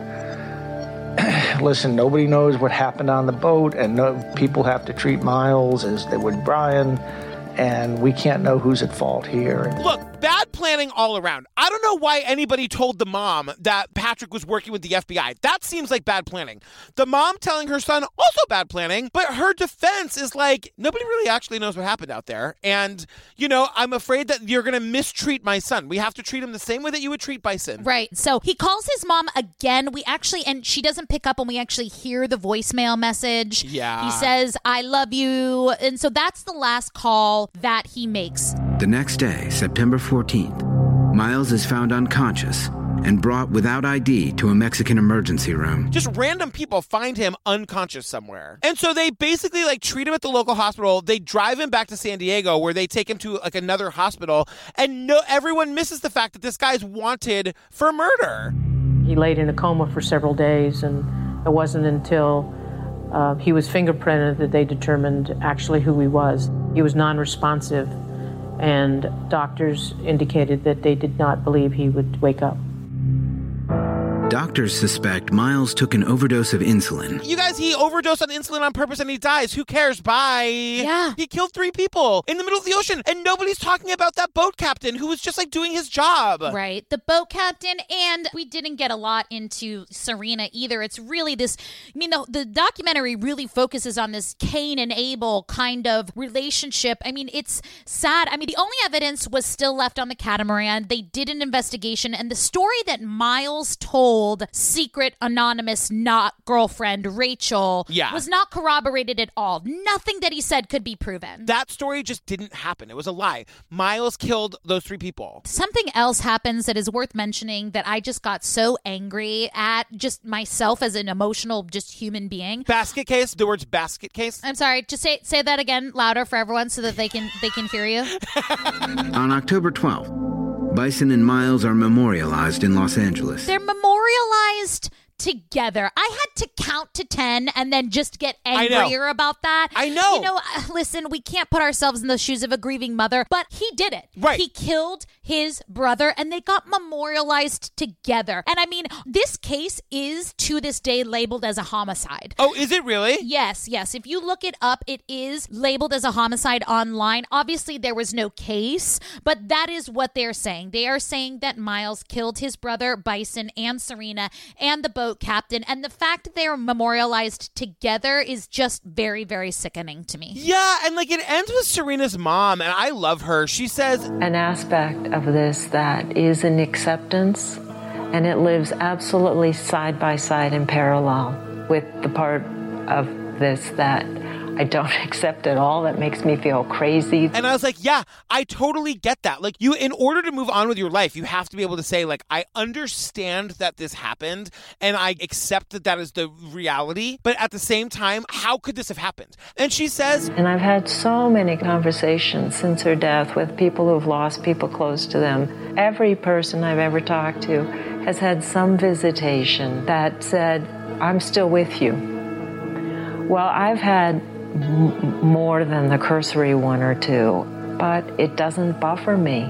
listen, nobody knows what happened on the boat, and no, people have to treat Miles as they would Brian, and we can't know who's at fault here. Look, bad planning all around. I don't know why anybody told the mom that Patrick was working with the F B I. That seems like bad planning. The mom telling her son, also bad planning, but her defense is like, nobody really actually knows what happened out there. And, you know, I'm afraid that you're going to mistreat my son. We have to treat him the same way that you would treat Bison. Right. So he calls his mom again. We actually, and she doesn't pick up, and we actually hear the voicemail message. Yeah. He says, I love you. And so that's the last call that he makes. The next day, September fourteenth, Miles is found unconscious and brought without I D to a Mexican emergency room. Just random people find him unconscious somewhere. And so they basically like treat him at the local hospital. They drive him back to San Diego where they take him to like another hospital. And no, everyone misses the fact that this guy's wanted for murder. He laid in a coma for several days, and it wasn't until uh, he was fingerprinted that they determined actually who he was. He was non-responsive, and doctors indicated that they did not believe he would wake up. Doctors suspect Miles took an overdose of insulin. You guys, he overdosed on insulin on purpose and he dies. Who cares? Bye. Yeah. He killed three people in the middle of the ocean, and nobody's talking about that boat captain who was just like doing his job. Right. The boat captain, and we didn't get a lot into Serena either. It's really this, I mean, the, the documentary really focuses on this Cain and Abel kind of relationship. I mean, it's sad. I mean, the only evidence was still left on the catamaran. They did an investigation, and the story that Miles told secret anonymous not girlfriend Rachel yeah. was not corroborated at all. Nothing that he said could be proven. That story just didn't happen. It was a lie. Miles killed those three people. Something else happens that is worth mentioning that I just got so angry at just myself as an emotional, just human being. Basket case? The words basket case? I'm sorry. Just say say that again louder for everyone so that they can they can hear you. On October twelfth, Bison and Miles are memorialized in Los Angeles. They're memorialized together. I had to count to ten and then just get angrier about that. I know. You know, listen, we can't put ourselves in the shoes of a grieving mother, but he did it. Right. He killed his brother and they got memorialized together. And I mean, this case is to this day labeled as a homicide. Oh, is it really? Yes, yes. If you look it up, it is labeled as a homicide online. Obviously, there was no case, but that is what they're saying. They are saying that Miles killed his brother, Bison, and Serena, and the boat captain. And the fact that they are memorialized together is just very, very sickening to me. Yeah, and like it ends with Serena's mom, and I love her. She says, an aspect of this that is an acceptance, and it lives absolutely side by side in parallel with the part of this that I don't accept at all. That makes me feel crazy. And I was like, yeah, I totally get that. Like, you, in order to move on with your life, you have to be able to say, like, I understand that this happened and I accept that that is the reality. But at the same time, how could this have happened? And she says, and I've had so many conversations since her death with people who've lost people close to them. Every person I've ever talked to has had some visitation that said, I'm still with you. Well, I've had m- more than the cursory one or two, but it doesn't buffer me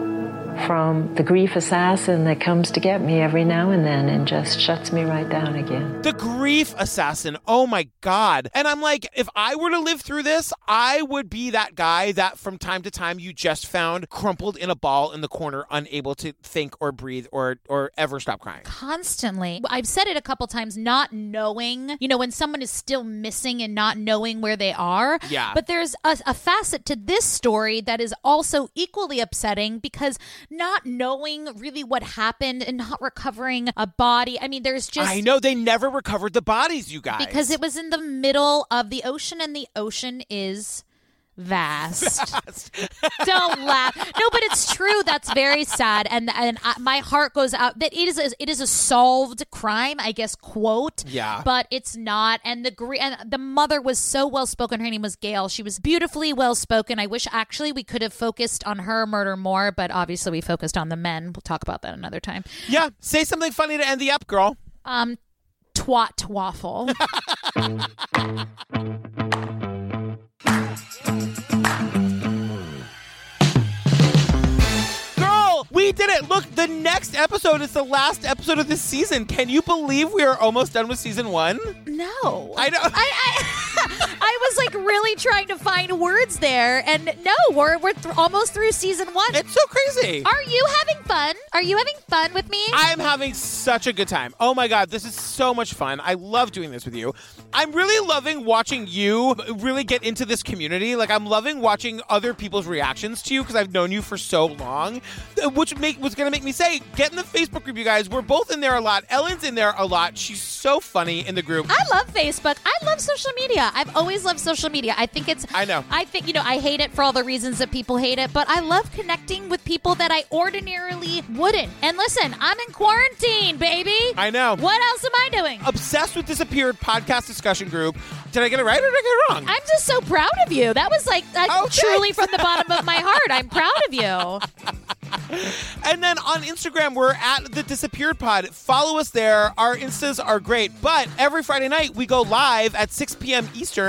from the grief assassin that comes to get me every now and then and just shuts me right down again. The grief assassin. Oh my God. And I'm like, if I were to live through this, I would be that guy that from time to time you just found crumpled in a ball in the corner, unable to think or breathe or or ever stop crying. Constantly. I've said it a couple times, not knowing, you know, when someone is still missing and not knowing where they are. Yeah. But there's a, a facet to this story that is also equally upsetting because not knowing really what happened and not recovering a body. I mean, there's just... I know, they never recovered the bodies, you guys. Because it was in the middle of the ocean, and the ocean is... Vast. Vast. Don't laugh. No, but it's true. That's very sad, and and I, my heart goes out. That it is a, it is a solved crime, I guess. Quote. Yeah. But it's not. And the and the mother was so well spoken. Her name was Gail. She was beautifully well spoken. I wish actually we could have focused on her murder more, but obviously we focused on the men. We'll talk about that another time. Yeah. Say something funny to end the up, girl. Um, twat waffle. We did it! Look, the next episode is the last episode of this season. Can you believe we are almost done with season one? No. I know. I, I, I was like really trying to find words there, and no, we're we're th- almost through season one. It's so crazy. Are you having fun? Are you having fun with me? I'm having such a good time. Oh my God, this is so much fun. I love doing this with you. I'm really loving watching you really get into this community. Like, I'm loving watching other people's reactions to you because I've known you for so long, which make was going to make me say, get in the Facebook group, you guys. We're both in there a lot. Ellen's in there a lot. She's so funny in the group. I love Facebook. I love social media. I've always loved social media. I think it's... I know. I think, you know, I hate it for all the reasons that people hate it, but I love connecting with people that I ordinarily wouldn't. And listen, I'm in quarantine, baby. I know. What else am I doing? Obsessed with Disappeared podcast discussion group. Did I get it right or did I get it wrong? I'm just so proud of you. That was like uh, okay. truly from the bottom of my heart. I'm proud of you. And then on Instagram, we're at The Disappeared Pod. Follow us there. Our Instas are great. But every Friday night, we go live at six p.m. Eastern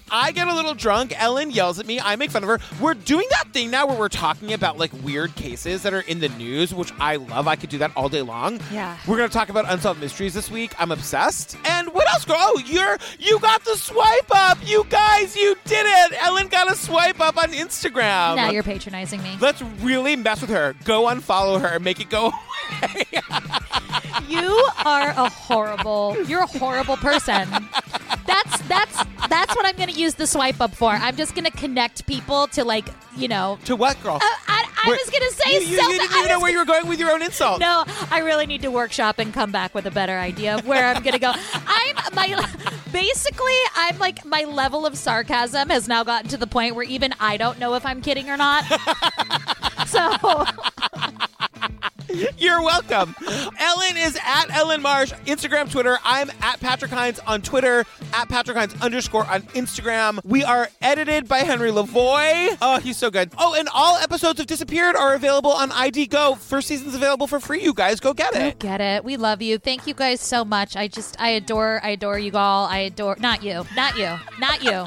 I get a little drunk, Ellen yells at me, I make fun of her. We're doing that thing now where we're talking about like weird cases that are in the news, which I love. I could do that all day long. Yeah. We're going to talk about unsolved mysteries this week. I'm obsessed. And what else, girl? Oh, you're, you got the swipe up. You guys, you did it. Ellen got a swipe up on Instagram. Now you're patronizing me. Let's really mess with her. Go unfollow her and make it go away. You are a horrible, you're a horrible person. That's that's that's what I'm going to use the swipe up for. I'm just going to connect people to, like, you know. To what, girl? Uh, I, I Where, was going to say you, you, self- you didn't even know where you were going with your own insult. No, I really need to workshop and come back with a better idea of where I'm going to go. I'm my basically I'm like my level of sarcasm has now gotten to the point where even I don't know if I'm kidding or not. So you're welcome. Ellen is at Ellen Marsh, Instagram, Twitter. I'm at Patrick Hines on Twitter, at Patrick Hines underscore on Instagram. We are edited by Henry Lavoie. Oh, he's so good. Oh, and all episodes of Disappeared are available on I D Go. First season's available for free, you guys. Go get it. Go get it. We love you. Thank you guys so much. I just, I adore, I adore you all. I adore, not you, not you, not you.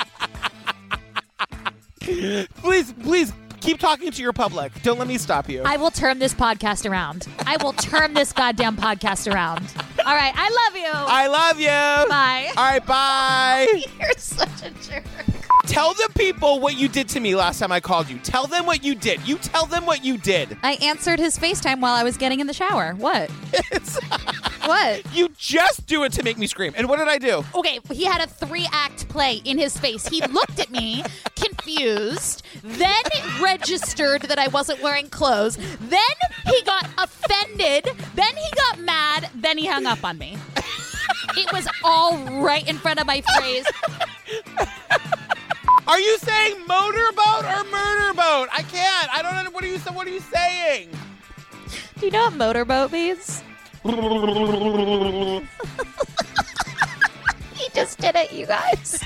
Please, please. Keep talking to your public. Don't let me stop you. I will turn this podcast around. I will turn this goddamn podcast around. All right. I love you. I love you. Bye. All right. Bye. You're such a jerk. Tell the people what you did to me last time I called you. Tell them what you did. You tell them what you did. I answered his FaceTime while I was getting in the shower. What? What? You just do it to make me scream. And what did I do? Okay, he had a three-act play in his face. He looked at me, confused, then registered that I wasn't wearing clothes, then he got offended, then he got mad, then he hung up on me. It was all right in front of my face. Are you saying motorboat or murder boat? I can't. I don't know. What are you, what are you saying? Do you know what motorboat means? He just did it, you guys.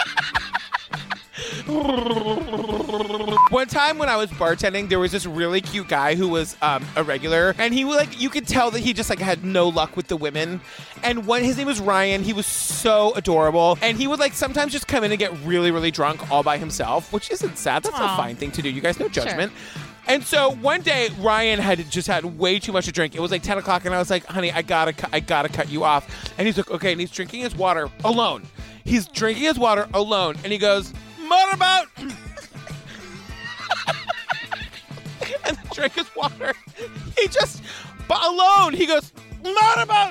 One time when I was bartending, there was this really cute guy who was um, a regular, and he was like, you could tell that he just like had no luck with the women. And when his name was Ryan, he was so adorable, and he would like sometimes just come in and get really, really drunk all by himself, which isn't sad. That's Aww. a fine thing to do. You guys, no judgment. Sure. And so one day, Ryan had just had way too much to drink. It was like ten o'clock, and I was like, honey, I gotta, cu- I gotta cut you off. And he's like, okay, and he's drinking his water alone. He's drinking his water alone, and he goes, motorboat! And then drank his water. He just, but alone, he goes, motorboat!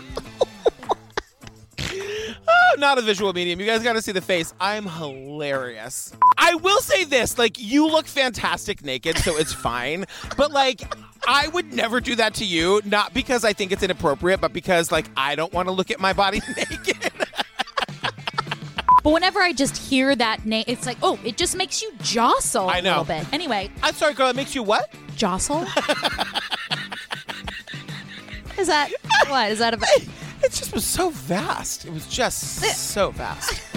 Oh, not a visual medium. You guys got to see the face. I'm hilarious. I will say this, like, you look fantastic naked, so it's fine. But, like, I would never do that to you, not because I think it's inappropriate, but because, like, I don't want to look at my body naked. But whenever I just hear that name, it's like, oh, it just makes you jostle I know. a little bit. Anyway. I'm sorry, girl. It makes you what? Jostle? Is that, what? Is that a... It just was so vast. It was just so vast.